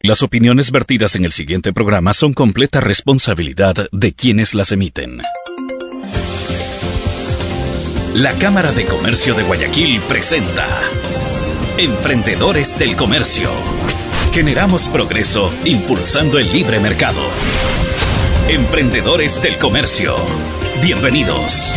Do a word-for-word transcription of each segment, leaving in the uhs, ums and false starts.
Las opiniones vertidas en el siguiente programa son completa responsabilidad de quienes las emiten. La Cámara de Comercio de Guayaquil presenta Emprendedores del Comercio. Generamos progreso impulsando el libre mercado. Emprendedores del Comercio. Bienvenidos.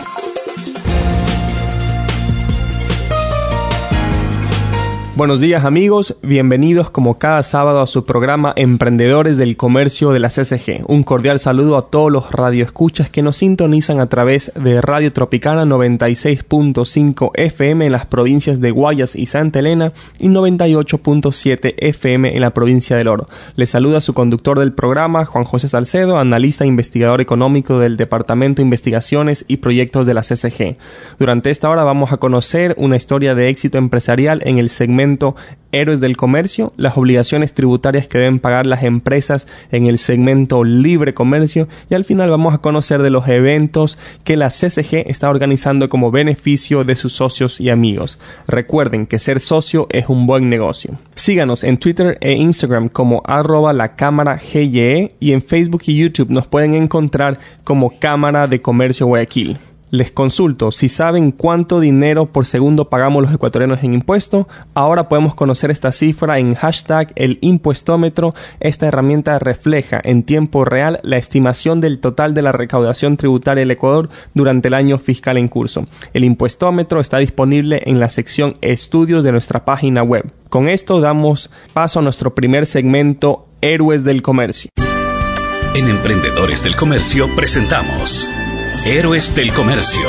Buenos días amigos, bienvenidos como cada sábado a su programa Emprendedores del Comercio de la C C G. Un cordial saludo a todos los radioescuchas que nos sintonizan a través de Radio Tropicana noventa y seis punto cinco F M en las provincias de Guayas y Santa Elena y noventa y ocho punto siete F M en la provincia del Oro. Les saluda su conductor del programa, Juan José Salcedo, analista e investigador económico del Departamento de Investigaciones y Proyectos de la C C G. Durante esta hora vamos a conocer una historia de éxito empresarial en el segmento Héroes del Comercio, las obligaciones tributarias que deben pagar las empresas en el segmento Libre Comercio, y al final vamos a conocer de los eventos que la C C G está organizando como beneficio de sus socios y amigos. Recuerden que ser socio es un buen negocio. Síganos en Twitter e Instagram como arroba la cámara G Y E y en Facebook y YouTube nos pueden encontrar como Cámara de Comercio Guayaquil. Les consulto, si saben cuánto dinero por segundo pagamos los ecuatorianos en impuesto, ahora podemos conocer esta cifra en hashtag el impuestómetro. Esta herramienta refleja en tiempo real la estimación del total de la recaudación tributaria del Ecuador durante el año fiscal en curso. El impuestómetro está disponible en la sección Estudios de nuestra página web. Con esto damos paso a nuestro primer segmento, Héroes del Comercio. En Emprendedores del Comercio presentamos Héroes del Comercio.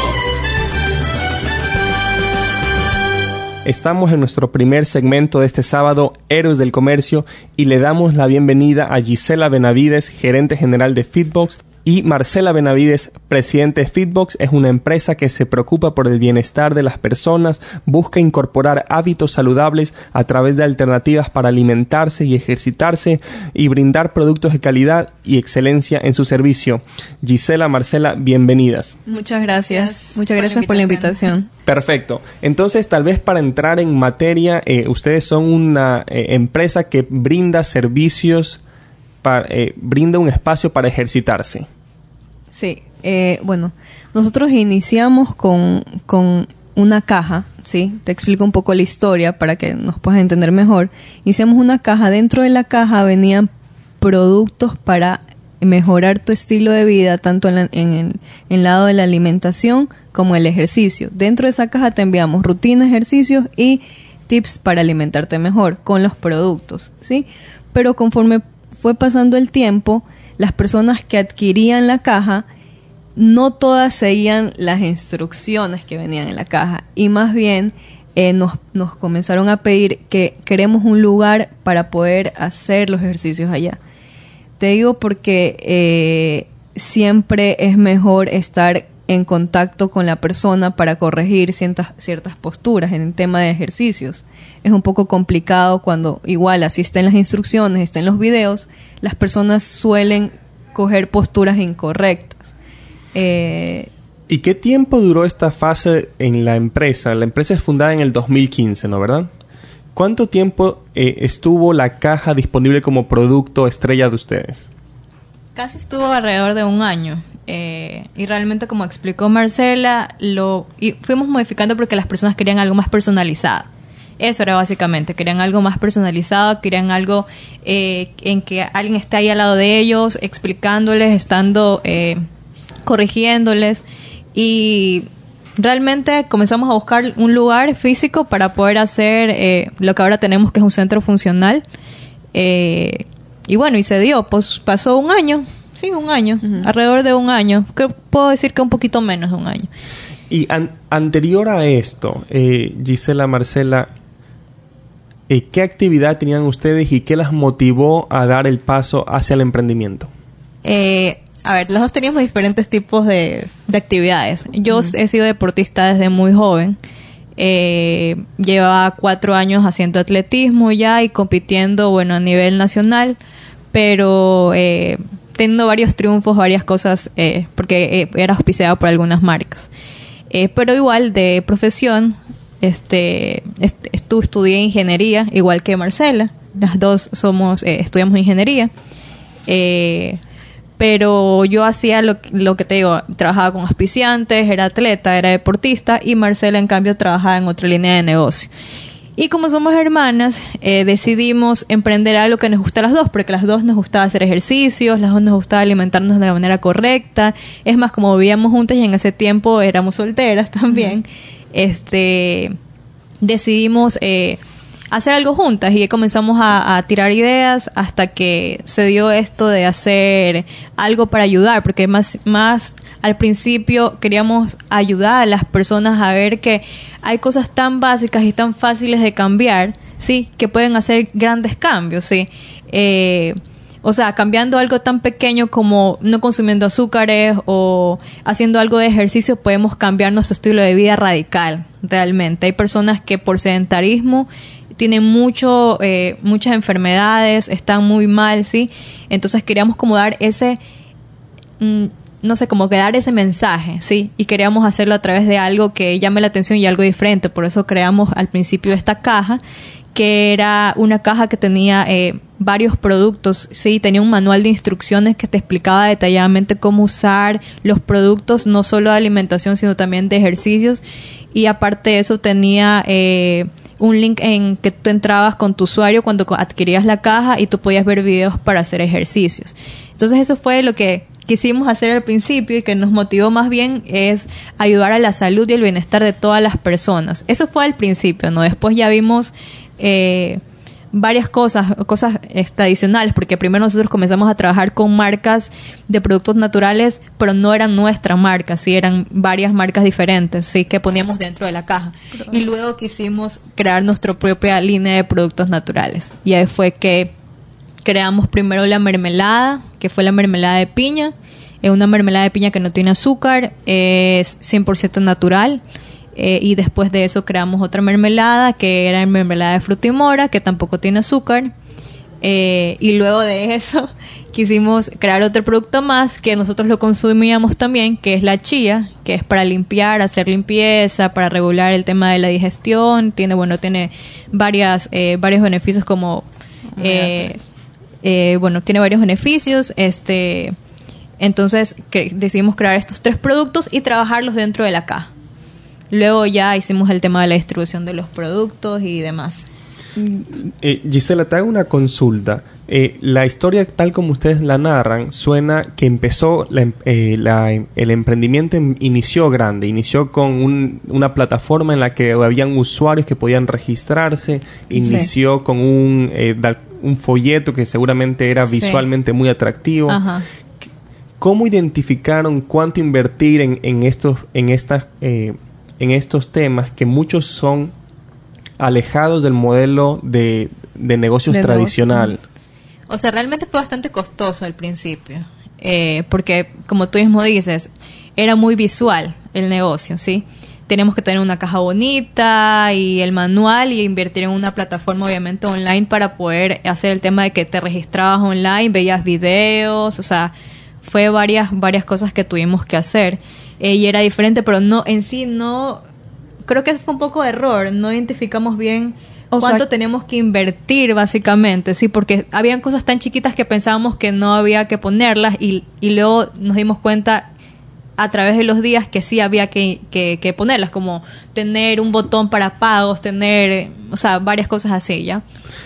Estamos en nuestro primer segmento de este sábado, Héroes del Comercio, y le damos la bienvenida a Gisela Benavides, gerente general de Feedbox, y Marcela Benavides, presidente de Feedbox. Es una empresa que se preocupa por el bienestar de las personas, busca incorporar hábitos saludables a través de alternativas para alimentarse y ejercitarse y brindar productos de calidad y excelencia en su servicio. Gisela, Marcela, bienvenidas. Muchas gracias. Muchas gracias por la invitación. Perfecto. Entonces, tal vez para entrar en materia, eh, ustedes son una eh, empresa que brinda servicios Para, eh, brinda un espacio para ejercitarse. Sí, eh, bueno, nosotros iniciamos con, con una caja, ¿sí? Te explico un poco la historia para que nos puedas entender mejor. Iniciamos una caja, dentro de la caja venían productos para mejorar tu estilo de vida, tanto en, la, en el, en el lado de la alimentación como el ejercicio. Dentro de esa caja te enviamos rutinas, ejercicios y tips para alimentarte mejor con los productos, ¿sí? Pero conforme fue pasando el tiempo, las personas que adquirían la caja, no todas seguían las instrucciones que venían en la caja. Y más bien eh, nos, nos comenzaron a pedir que queremos un lugar para poder hacer los ejercicios allá. Te digo porque eh, siempre es mejor estar en contacto con la persona para corregir ciertas, ciertas posturas en el tema de ejercicios. Es un poco complicado cuando igual así está en las instrucciones, está en los videos, las personas suelen coger posturas incorrectas. Eh, ¿Y qué tiempo duró esta fase en la empresa? La empresa es fundada en el dos mil quince, ¿no? ¿Verdad? ¿Cuánto tiempo eh, estuvo la caja disponible como producto estrella de ustedes? Casi estuvo alrededor de un año. Eh, y realmente, como explicó Marcela, lo y fuimos modificando porque las personas querían algo más personalizado. Eso era básicamente, querían algo más personalizado, querían algo eh, en que alguien esté ahí al lado de ellos, explicándoles, estando eh, corrigiéndoles. Y realmente comenzamos a buscar un lugar físico para poder hacer eh, lo que ahora tenemos, que es un centro funcional. Eh, y bueno, y se dio, pues pasó un año. Sí, un año, uh-huh. Alrededor de un año. Creo, puedo decir que un poquito menos de un año. Y an- anterior a esto, eh, Gisela, Marcela, eh, ¿qué actividad tenían ustedes y qué las motivó a dar el paso hacia el emprendimiento? Eh, a ver, los dos teníamos diferentes tipos de, de actividades. Yo uh-huh. he sido deportista desde muy joven. Eh, llevaba cuatro años haciendo atletismo ya y compitiendo, bueno, a nivel nacional, pero eh, teniendo varios triunfos, varias cosas, eh, porque eh, era auspiciado por algunas marcas. Eh, pero igual de profesión, este, est- estu- estudié ingeniería, igual que Marcela. las dos somos, eh, estudiamos ingeniería. Eh, pero yo hacía lo, lo que te digo, trabajaba con auspiciantes, era atleta, era deportista, y Marcela en cambio trabajaba en otra línea de negocio. Y como somos hermanas, eh, decidimos emprender algo que nos gusta a las dos, porque a las dos nos gustaba hacer ejercicios, las dos nos gustaba alimentarnos de la manera correcta. Es más, como vivíamos juntas y en ese tiempo éramos solteras también, uh-huh. este, decidimos eh, hacer algo juntas y comenzamos a, a tirar ideas hasta que se dio esto de hacer algo para ayudar, porque más, más al principio queríamos ayudar a las personas a ver que hay cosas tan básicas y tan fáciles de cambiar, sí, que pueden hacer grandes cambios, sí. Eh, o sea, cambiando algo tan pequeño como no consumiendo azúcares o haciendo algo de ejercicio, podemos cambiar nuestro estilo de vida radical, realmente. Hay personas que por sedentarismo tienen mucho, eh, muchas enfermedades, están muy mal, sí. Entonces queríamos como dar ese... Mm, no sé, como que dar ese mensaje, ¿sí? Y queríamos hacerlo a través de algo que llame la atención y algo diferente. Por eso creamos al principio esta caja, que era una caja que tenía eh, varios productos, ¿sí? Tenía un manual de instrucciones que te explicaba detalladamente cómo usar los productos, no solo de alimentación, sino también de ejercicios. Y aparte de eso tenía eh, un link en que tú entrabas con tu usuario cuando adquirías la caja y tú podías ver videos para hacer ejercicios. Entonces eso fue lo que quisimos hacer al principio y que nos motivó más bien es ayudar a la salud y el bienestar de todas las personas. Eso fue al principio, ¿no? Después ya vimos eh, varias cosas, cosas este, adicionales, porque primero nosotros comenzamos a trabajar con marcas de productos naturales, pero no eran nuestras marcas, sí, eran varias marcas diferentes, sí, que poníamos dentro de la caja. Y luego quisimos crear nuestra propia línea de productos naturales. Y ahí fue que creamos primero la mermelada, que fue la mermelada de piña. Es una mermelada de piña que no tiene azúcar, es cien por ciento natural. Eh, y después de eso creamos otra mermelada, que era mermelada de fruta y mora, que tampoco tiene azúcar. Eh, y luego de eso quisimos crear otro producto más, que nosotros lo consumíamos también, que es la chía, que es para limpiar, hacer limpieza, para regular el tema de la digestión. Tiene, bueno, tiene varias, eh, varios beneficios como... Eh, Eh, bueno, tiene varios beneficios, este, entonces que decidimos crear estos tres productos y trabajarlos dentro de la caja. Luego ya hicimos el tema de la distribución de los productos y demás. Eh, Gisela, te hago una consulta. Eh, la historia tal como ustedes la narran suena que empezó la, eh, la, el emprendimiento en, inició grande, inició con un, una plataforma en la que habían usuarios que podían registrarse, inició sí. con un, eh, da, un folleto que seguramente era sí. visualmente muy atractivo. Ajá. ¿Cómo identificaron cuánto invertir en, en estos en estas eh, en estos temas que muchos son alejados del modelo de, de negocios de tradicional? Negocio. O sea, realmente fue bastante costoso al principio, eh, porque como tú mismo dices, era muy visual el negocio, ¿sí? Tenemos que tener una caja bonita y el manual y invertir en una plataforma obviamente online para poder hacer el tema de que te registrabas online, veías videos, o sea, fue varias varias cosas que tuvimos que hacer eh, y era diferente, pero no en sí no... Creo que fue un poco de error, no identificamos bien o cuánto sea, teníamos que invertir básicamente, sí, porque habían cosas tan chiquitas que pensábamos que no había que ponerlas y, y luego nos dimos cuenta a través de los días que sí había que, que, que ponerlas, como tener un botón para pagos, tener, o sea, varias cosas así, ¿ya?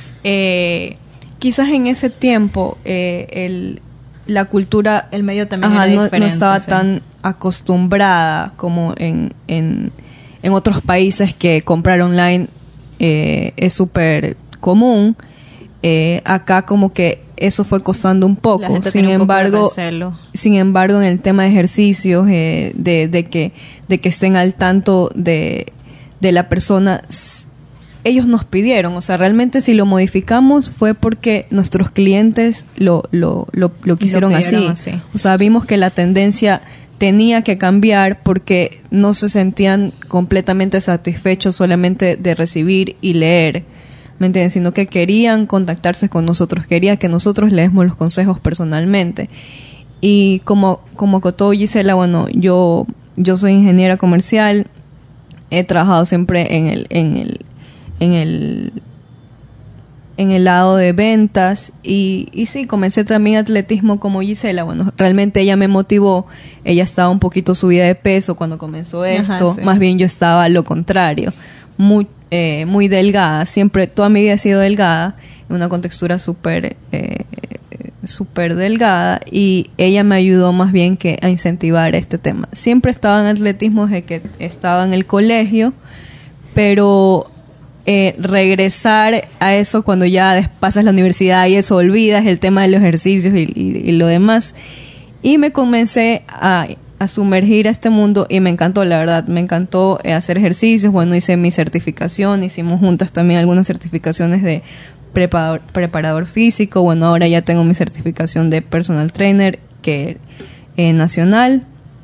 Eh, Quizás en ese tiempo eh, el, la cultura el medio también ajá, era no, diferente, no estaba sí. tan acostumbrada como en... en En otros países que comprar online eh, es súper común. Eh, acá como que eso fue costando un poco. Sin embargo, sin embargo, en el tema de ejercicios, eh, de, de que de que estén al tanto de, de la persona, ellos nos pidieron. O sea, realmente si lo modificamos fue porque nuestros clientes lo lo lo, lo quisieron lo así. así. O sea, vimos que la tendencia tenía que cambiar porque no se sentían completamente satisfechos solamente de recibir y leer, ¿me entienden? Sino que querían contactarse con nosotros, querían que nosotros leemos los consejos personalmente. Y como como contó Gisela, bueno, yo yo soy ingeniera comercial, he trabajado siempre en el en el en el en el lado de ventas y, y sí, comencé también atletismo como Gisela. Bueno, realmente ella me motivó. Ella estaba un poquito subida de peso cuando comenzó esto. Ajá, sí. Más bien yo estaba lo contrario, muy, eh, muy delgada. Siempre, toda mi vida he sido delgada, una contextura súper eh, súper delgada, y ella me ayudó más bien que a incentivar este tema. Siempre estaba en atletismo desde que estaba en el colegio, pero Eh, regresar a eso cuando ya pasas la universidad y eso, olvidas el tema de los ejercicios y, y, y lo demás. Y me comencé a, a sumergir a este mundo y me encantó, la verdad, me encantó eh, hacer ejercicios. Bueno, hice mi certificación, hicimos juntas también algunas certificaciones de preparador, preparador físico. Bueno, ahora ya tengo mi certificación de personal trainer que eh, nacional.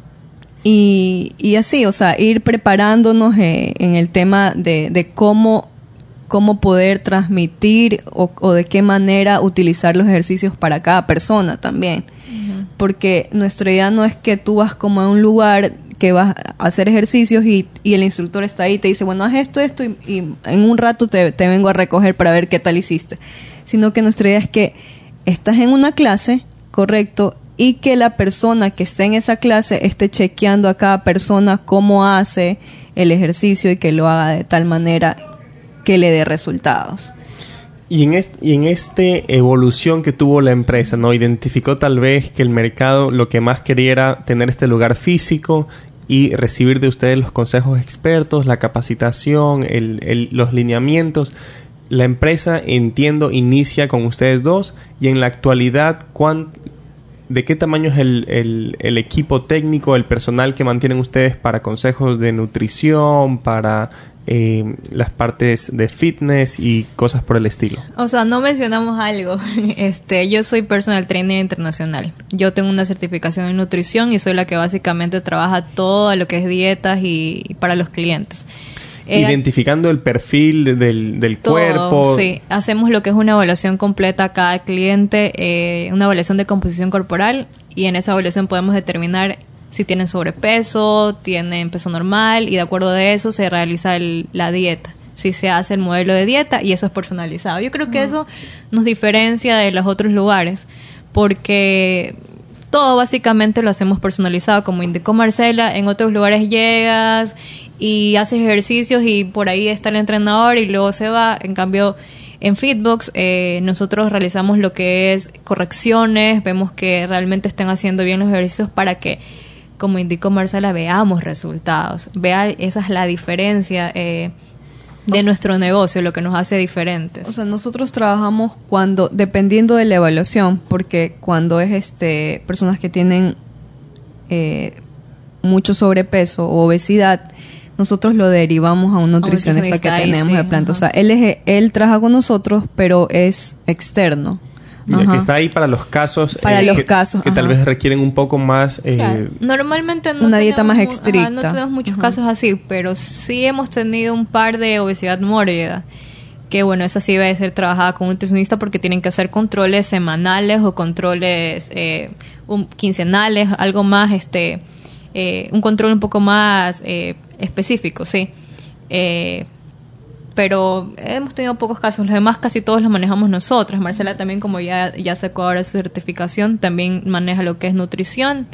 Y, y así, o sea, ir preparándonos eh, en el tema de, de cómo, cómo poder transmitir o, o de qué manera utilizar los ejercicios para cada persona también. Uh-huh. Porque nuestra idea no es que tú vas como a un lugar que vas a hacer ejercicios y, y el instructor está ahí y te dice, bueno, haz esto, esto y, y en un rato te, te vengo a recoger para ver qué tal hiciste. Sino que nuestra idea es que estás en una clase, correcto, y que la persona que esté en esa clase esté chequeando a cada persona cómo hace el ejercicio y que lo haga de tal manera que le dé resultados. Y en este, y en este evolución que tuvo la empresa, ¿no? Identificó tal vez que el mercado lo que más quería era tener este lugar físico y recibir de ustedes los consejos expertos, la capacitación, el, el, los lineamientos. La empresa, entiendo, inicia con ustedes dos, y en la actualidad, ¿cuánto ¿de qué tamaño es el, el, el equipo técnico, el personal que mantienen ustedes para consejos de nutrición, para eh, las partes de fitness y cosas por el estilo? O sea, no mencionamos algo. Este, yo soy personal trainer internacional. Yo tengo una certificación en nutrición y soy la que básicamente trabaja todo lo que es dietas y, y para los clientes. Identificando el perfil del, del todo, cuerpo. Sí, hacemos lo que es una evaluación completa a cada cliente, eh, una evaluación de composición corporal, y en esa evaluación podemos determinar si tienen sobrepeso, tienen peso normal, y de acuerdo a eso se realiza el, la dieta. Si se hace el modelo de dieta, y eso es personalizado. Yo creo que uh-huh. eso nos diferencia de los otros lugares, porque todo básicamente lo hacemos personalizado, como indicó Marcela. En otros lugares llegas y haces ejercicios y por ahí está el entrenador y luego se va. En cambio, en Fitbox eh, nosotros realizamos lo que es correcciones, vemos que realmente estén haciendo bien los ejercicios para que, como indicó Marcela, veamos resultados. Vea, esa es la diferencia eh, de o nuestro negocio, lo que nos hace diferentes. O sea, nosotros trabajamos cuando, dependiendo de la evaluación, porque cuando es este personas que tienen eh, mucho sobrepeso o obesidad, nosotros lo derivamos a un nutricionista que tenemos sí, de planta. Ajá. O sea, él, es, él trabaja con nosotros, pero es externo. Ajá. Que está ahí para los casos para eh, los que, casos que tal vez requieren un poco más eh, claro. Normalmente no una dieta tenemos, más estricta. Ajá, no tenemos muchos ajá. casos así, pero sí hemos tenido un par de obesidad mórbida, que bueno, esa sí debe ser trabajada con un nutricionista porque tienen que hacer controles semanales o controles eh, un, quincenales, algo más, este eh, un control un poco más eh, específico, sí. Eh, pero hemos tenido pocos casos, los demás casi todos los manejamos nosotros. Marcela también, como ya, ya sacó ahora su certificación, también maneja lo que es nutrición.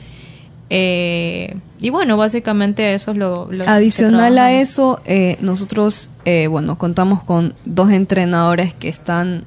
Eh, y bueno, básicamente eso es lo, lo adicional que a eso, eh, nosotros, eh, bueno, contamos con dos entrenadores que están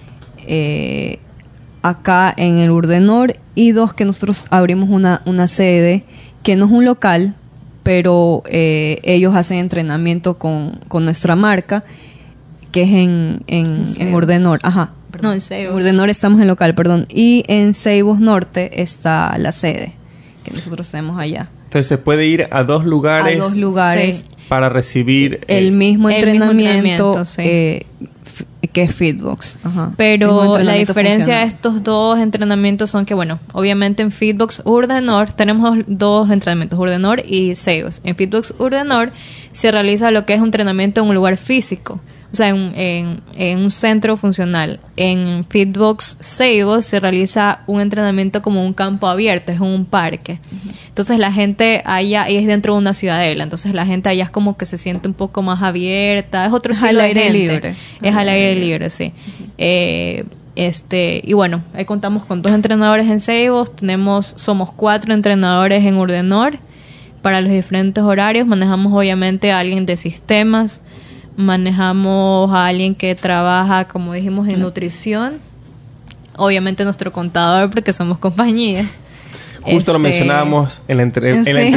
eh, acá en el Urdenor y dos que nosotros abrimos una, una sede que no es un local, pero eh, ellos hacen entrenamiento con, con nuestra marca, que es en, en, en Urdenor. Ajá. Perdón. No, en Ceibos. En Urdenor estamos en local, perdón. Y en Ceibos Norte está la sede que nosotros tenemos allá. Entonces se puede ir a dos lugares, a dos lugares sí. para recibir el, eh, mismo el entrenamiento, mismo entrenamiento sí. eh, f- que es Fitbox. Ajá. Pero la diferencia de estos dos entrenamientos son que, bueno, obviamente en Fitbox Urdenor tenemos dos entrenamientos, Urdenor y Ceibos. En Fitbox Urdenor se realiza lo que es un entrenamiento en un lugar físico. o sea, en, en, en un centro funcional. En Fitbox Ceibos se realiza un entrenamiento como un campo abierto, es un parque. Uh-huh. Entonces la gente allá, y es dentro de una ciudadela, entonces la gente allá es como que se siente un poco más abierta, es otro estilo al aire diferente. libre. Es al aire libre, sí. Uh-huh. Eh, este, y bueno, ahí contamos con dos entrenadores en Ceibos, tenemos, somos cuatro entrenadores en Urdenor para los diferentes horarios, manejamos obviamente a alguien de sistemas, manejamos a alguien que trabaja, como dijimos, en nutrición, obviamente nuestro contador porque somos compañía. Justo este... lo mencionábamos en la entrevista. Sí.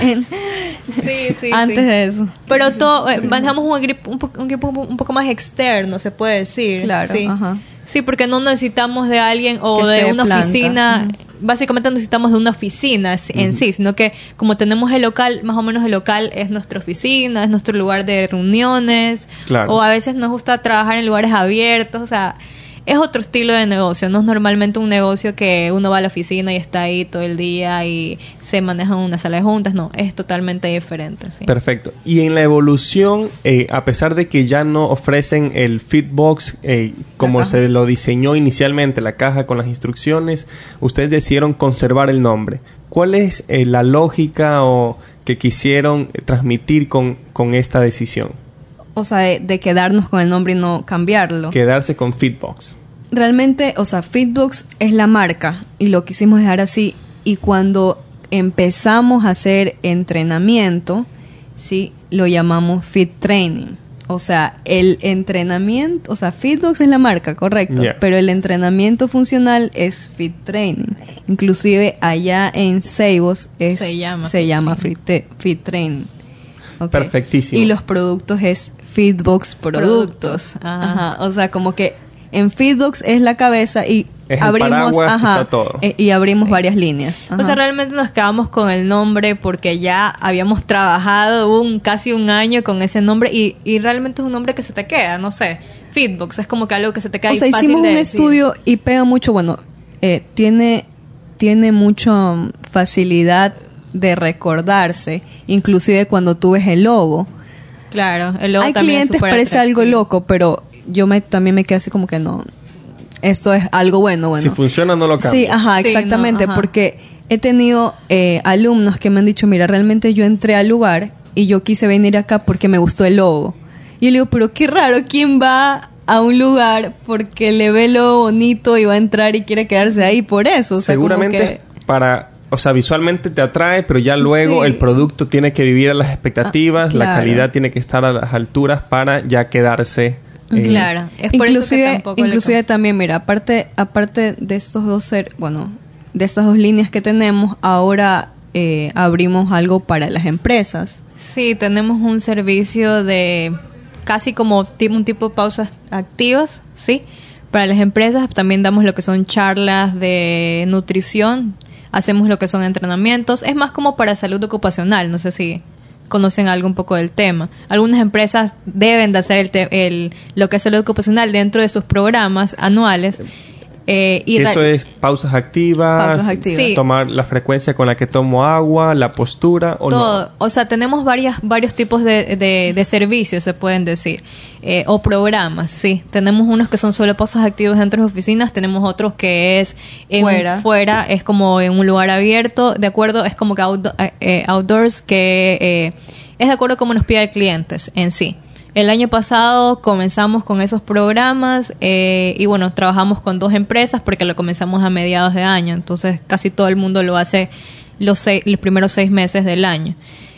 sí, sí, Antes sí. de eso. Pero todo, sí. manejamos un equipo un, po- un equipo un poco más externo, se puede decir. Claro, sí. ajá. Sí, porque no necesitamos de alguien o que de de una planta. oficina. Uh-huh. Básicamente necesitamos de una oficina en uh-huh. sí, sino que como tenemos el local, más o menos el local es nuestra oficina, es nuestro lugar de reuniones. Claro. O a veces nos gusta trabajar en lugares abiertos, o sea, es otro estilo de negocio. No es normalmente un negocio que uno va a la oficina y está ahí todo el día y se maneja en una sala de juntas. No, es totalmente diferente. Sí. Perfecto. Y en la evolución, eh, a pesar de que ya no ofrecen el Fitbox eh, como se lo diseñó inicialmente, la caja con las instrucciones, ustedes decidieron conservar el nombre. ¿Cuál es eh, la lógica o que quisieron transmitir con, con esta decisión? O sea, de, de quedarnos con el nombre y no cambiarlo. Quedarse con Fitbox. Realmente, o sea, Fitbox es la marca y lo quisimos dejar así. Y cuando empezamos a hacer entrenamiento, sí, lo llamamos Fit Training. O sea, el entrenamiento, o sea, Fitbox es la marca, correcto, yeah. pero el entrenamiento funcional es Fit Training. Inclusive allá en Ceibos es, se llama, se llama Fit, te, Fit Training. Okay. Perfectísimo. Y los productos es Fitbox Productos. Productos. Ajá. Ajá. O sea, como que en Fitbox es la cabeza y es abrimos, el ajá, está todo. Eh, y abrimos sí. varias líneas. Ajá. O sea, realmente nos quedamos con el nombre porque ya habíamos trabajado un casi un año con ese nombre y, y realmente es un nombre que se te queda, no sé. Fitbox es como que algo que se te queda. O sea, fácil hicimos de un decir. estudio y pega mucho, bueno, eh, tiene tiene mucha um, facilidad de recordarse, inclusive cuando tú ves el logo. Claro, el logo hay también clientes es súper parece atractivo. algo loco, pero yo me también me quedé así como que no, esto es algo bueno, bueno. Si funciona no lo cambias. Sí, ajá, Sí, exactamente, no, ajá. porque he tenido eh, alumnos que me han dicho, mira, realmente yo entré al lugar y yo quise venir acá porque me gustó el logo. Y yo le digo, pero qué raro, ¿quién va a un lugar porque le ve lo bonito y va a entrar y quiere quedarse ahí por eso? O sea, seguramente como que... para... O sea, visualmente te atrae, pero ya luego Sí. el producto tiene que vivir a las expectativas, Ah, claro. la calidad tiene que estar a las alturas para ya quedarse. Eh, Claro, es por inclusive, eso que tampoco le inclusive com- también, mira, aparte, aparte de estos dos ser, bueno, de estas dos líneas que tenemos, ahora eh, abrimos algo para las empresas. Sí, tenemos un servicio de casi como tipo, un tipo de pausas activas, ¿sí? Para las empresas también damos lo que son charlas de nutrición, hacemos lo que son entrenamientos, es más como para salud ocupacional, no sé si conocen algo un poco del tema. Algunas empresas deben de hacer el, te- el lo que es salud ocupacional dentro de sus programas anuales. Eh, y Eso ra- es pausas activas, Pausas activas. Sí. tomar la frecuencia con la que tomo agua, la postura o todo. no. O sea, tenemos varias, varios tipos de, de, de servicios, se pueden decir, eh, o programas, sí. Tenemos unos que son solo pasos activos dentro de oficinas, tenemos otros que es en Fuera. fuera, es como en un lugar abierto, de acuerdo, es como que outdo- eh, outdoors, que eh, es de acuerdo como nos pide el cliente en sí. El año pasado comenzamos con esos programas eh, y bueno, trabajamos con dos empresas porque lo comenzamos a mediados de año, entonces casi todo el mundo lo hace los, seis, los primeros seis meses del año.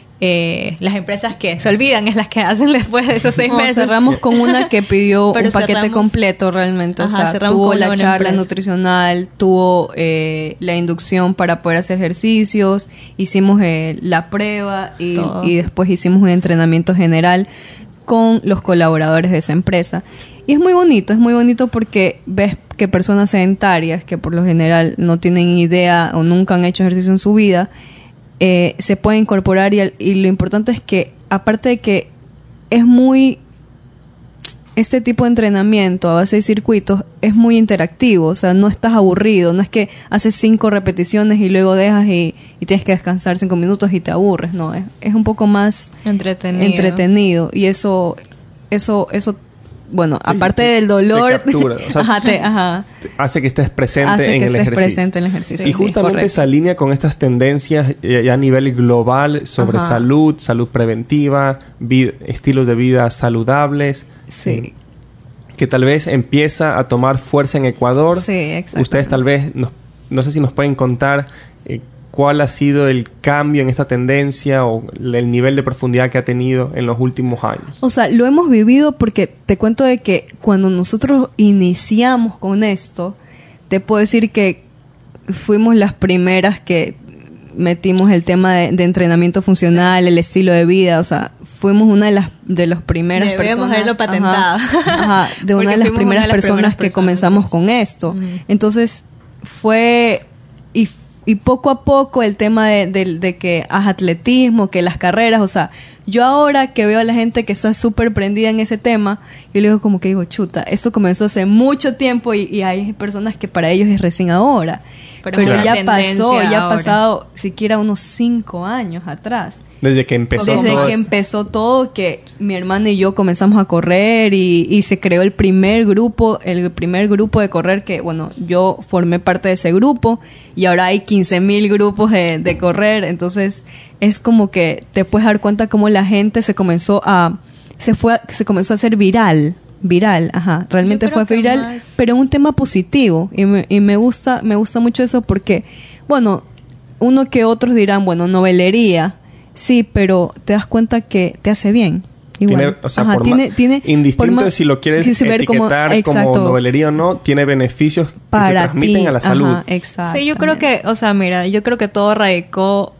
Eh, las empresas que se olvidan es las que hacen después de esos seis No, meses. cerramos con una que pidió Pero un paquete cerramos- completo realmente. Ajá, o sea, cerramos tuvo con una la buena charla empresa. nutricional, tuvo eh, la inducción para poder hacer ejercicios, hicimos eh, la prueba y, Todo. y después hicimos un entrenamiento general con los colaboradores de esa empresa. Y es muy bonito, es muy bonito porque ves que personas sedentarias que por lo general no tienen idea o nunca han hecho ejercicio en su vida, eh, se pueden incorporar y, y lo importante es que aparte de que es muy este tipo de entrenamiento a base de circuitos es muy interactivo, o sea, no estás aburrido, no es que haces cinco repeticiones y luego dejas y, y tienes que descansar cinco minutos y te aburres, no, es, es un poco más Entretenido. entretenido y eso eso eso bueno, aparte te, del dolor, te captura, o sea, ajá, te, ajá, hace que estés presente hace en que el estés ejercicio. presente en el ejercicio. Y justamente sí, se alinea con estas tendencias ya a nivel global sobre ajá. salud, salud preventiva, vid- estilos de vida saludables. Sí. Eh, que tal vez empieza a tomar fuerza en Ecuador. Sí, exacto. Ustedes tal vez, nos, no sé si nos pueden contar eh, cuál ha sido el cambio en esta tendencia o el nivel de profundidad que ha tenido en los últimos años. O sea, lo hemos vivido porque te cuento de que cuando nosotros iniciamos con esto, te puedo decir que fuimos las primeras que metimos el tema de, de entrenamiento funcional, sí. el estilo de vida, o sea, fuimos una de las de las primeras Debemos personas. haberlo patentado. Ajá, ajá, de una de las primeras de las personas, primeras que personas. comenzamos con esto. Uh-huh. Entonces, fue y, y poco a poco el tema de, de, de que haz atletismo, que las carreras, o sea, yo ahora que veo a la gente que está súper prendida en ese tema, yo le digo como que digo, chuta, esto comenzó hace mucho tiempo y, y hay personas que para ellos es recién ahora. Pero, Pero ya pasó, ya ha pasado siquiera unos cinco años atrás. Desde que empezó Desde todo que es... empezó todo, que mi hermano y yo comenzamos a correr y, y se creó el primer grupo, el primer grupo de correr que, bueno, yo formé parte de ese grupo y ahora hay quince mil grupos de, de correr. Entonces, es como que te puedes dar cuenta cómo la gente se comenzó a, se fue, a, se comenzó a hacer viral. Viral, ajá, realmente fue viral, más... pero un tema positivo y me, y me gusta, me gusta mucho eso porque, bueno, uno que otros dirán, bueno, novelería, sí, pero te das cuenta que te hace bien. Igual. Tiene, o sea, ajá, por tiene, ma- tiene, indistinto ma- de si lo quieres si etiquetar como, como novelería o no, tiene beneficios que para se transmiten ti. a la salud. Ajá, exacto. Sí, yo creo que, o sea, mira, yo creo que todo radicó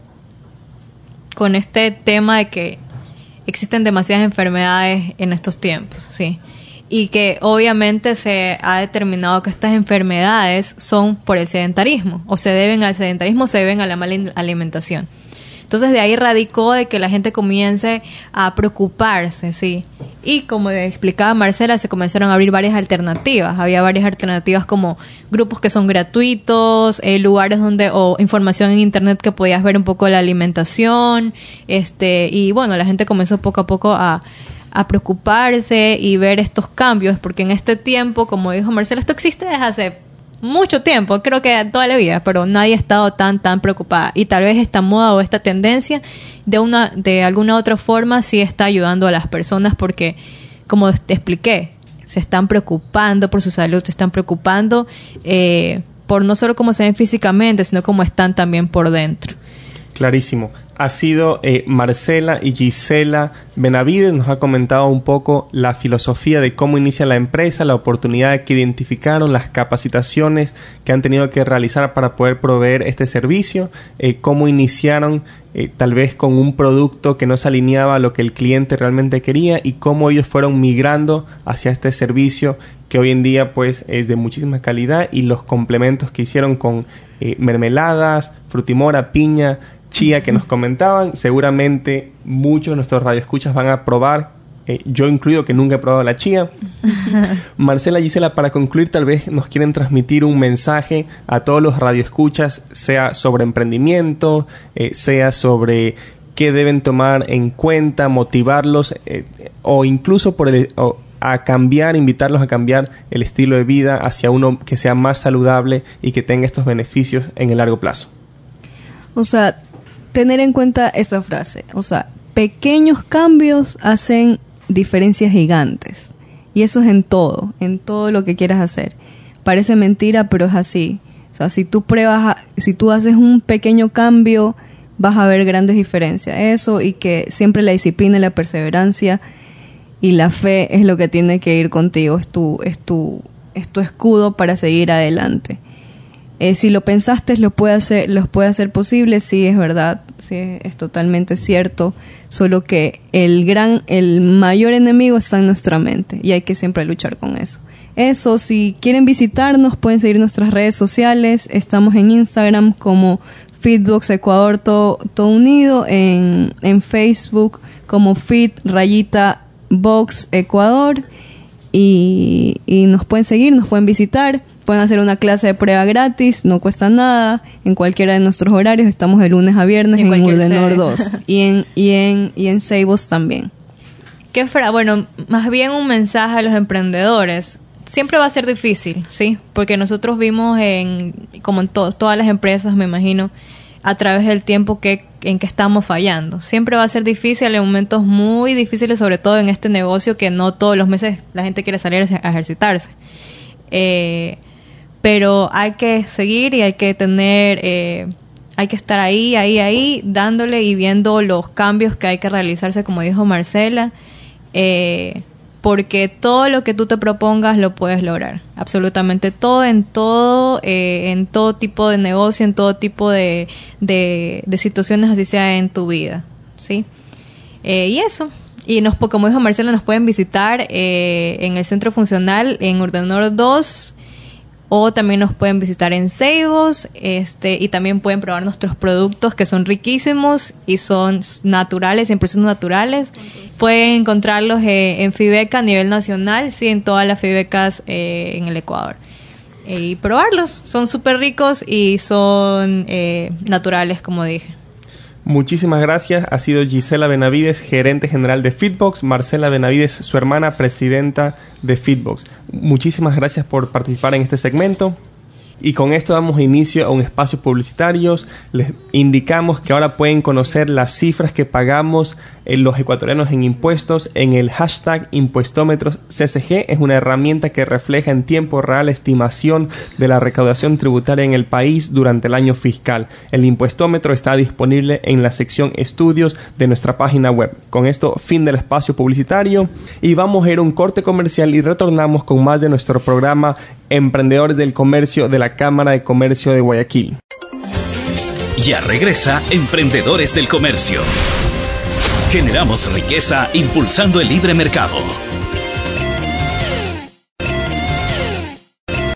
con este tema de que existen demasiadas enfermedades en estos tiempos, sí. Y que obviamente se ha determinado que estas enfermedades son por el sedentarismo, o se deben al sedentarismo, o se deben a la mala alimentación. Entonces de ahí radicó de que la gente comience a preocuparse, sí. Y como explicaba Marcela, se comenzaron a abrir varias alternativas. Había varias alternativas como grupos que son gratuitos, eh, lugares donde, o información en internet que podías ver un poco de la alimentación, este, y bueno, la gente comenzó poco a poco a a preocuparse y ver estos cambios, porque en este tiempo, como dijo Marcela, esto existe desde hace mucho tiempo, creo que toda la vida, pero nadie ha estado tan tan preocupada, y tal vez esta moda o esta tendencia de una de alguna otra forma sí está ayudando a las personas, porque como te expliqué, se están preocupando por su salud, se están preocupando eh, por no solo cómo se ven físicamente, sino cómo están también por dentro. Clarísimo. Ha sido eh, Marcela y Gisela Benavides, nos ha comentado un poco la filosofía de cómo inicia la empresa, la oportunidad que identificaron, las capacitaciones que han tenido que realizar para poder proveer este servicio, eh, cómo iniciaron eh, tal vez con un producto que no se alineaba a lo que el cliente realmente quería y cómo ellos fueron migrando hacia este servicio que hoy en día pues es de muchísima calidad, y los complementos que hicieron con eh, mermeladas, frutimora, piña, chía que nos comentaban. Seguramente muchos de nuestros radioescuchas van a probar, eh, yo incluido que nunca he probado la chía. Marcela, Gisela, para concluir, tal vez nos quieren transmitir un mensaje a todos los radioescuchas, sea sobre emprendimiento, eh, sea sobre qué deben tomar en cuenta, motivarlos, eh, o incluso por el, o a cambiar, invitarlos a cambiar el estilo de vida hacia uno que sea más saludable y que tenga estos beneficios en el largo plazo. O sea, tener en cuenta esta frase, o sea, pequeños cambios hacen diferencias gigantes, y eso es en todo, en todo lo que quieras hacer. Parece mentira, pero es así. O sea, si tú pruebas, si tú haces un pequeño cambio, vas a ver grandes diferencias. Eso, y que siempre la disciplina y la perseverancia y la fe es lo que tiene que ir contigo, es tu, es tu, es tu escudo para seguir adelante. Eh, si lo pensaste, lo puede hacer, los puede hacer posible, sí, es verdad, sí, es, es totalmente cierto, solo que el gran, el mayor enemigo está en nuestra mente y hay que siempre luchar con eso. Eso, si quieren visitarnos, pueden seguir nuestras redes sociales, estamos en Instagram como Fitbox Ecuador, todo, todo unido, en, en Facebook como Fit Rayita Box Ecuador, y, y nos pueden seguir, nos pueden visitar. Pueden hacer una clase de prueba gratis, no cuesta nada, en cualquiera de nuestros horarios. Estamos de lunes a viernes en, en Urdenor dos y en, y en, y en Ceibos también. ¿Qué fra- bueno, más bien un mensaje a los emprendedores. Siempre va a ser difícil, ¿sí? Porque nosotros vimos, en como en to- todas las empresas, me imagino, a través del tiempo que en que estamos fallando. Siempre va a ser difícil, en momentos muy difíciles, sobre todo en este negocio que no todos los meses la gente quiere salir a ejercitarse. Eh, pero hay que seguir y hay que tener... Eh, hay que estar ahí, ahí, ahí, dándole y viendo los cambios que hay que realizarse, como dijo Marcela, eh, porque todo lo que tú te propongas lo puedes lograr. Absolutamente todo, en todo, eh, en todo tipo de negocio, en todo tipo de, de, de situaciones, así sea en tu vida, ¿sí? Eh, y eso. Y nos, como dijo Marcela, nos pueden visitar eh, en el Centro Funcional, en Urdanor dos, o también nos pueden visitar en Ceibos, este, y también pueden probar nuestros productos que son riquísimos y son naturales, cien por ciento naturales. Okay. Pueden encontrarlos eh, en Fibeca a nivel nacional, sí, en todas las Fibecas eh, en el Ecuador. Eh, y probarlos, son súper ricos y son eh, naturales, como dije. Muchísimas gracias. Ha sido Gisela Benavides, gerente general de Fitbox, Marcela Benavides, su hermana, presidenta de Fitbox. Muchísimas gracias por participar en este segmento. Y con esto damos inicio a un espacio publicitario. Les indicamos que ahora pueden conocer las cifras que pagamos en los ecuatorianos en impuestos en el hashtag impuestómetros C C G. Es una herramienta que refleja en tiempo real la estimación de la recaudación tributaria en el país durante el año fiscal. El impuestómetro está disponible en la sección estudios de nuestra página web. Con esto, fin del espacio publicitario, y vamos a ir a un corte comercial y retornamos con más de nuestro programa Emprendedores del Comercio de la Cámara de Comercio de Guayaquil. Ya regresa Emprendedores del Comercio. Generamos riqueza impulsando el libre mercado.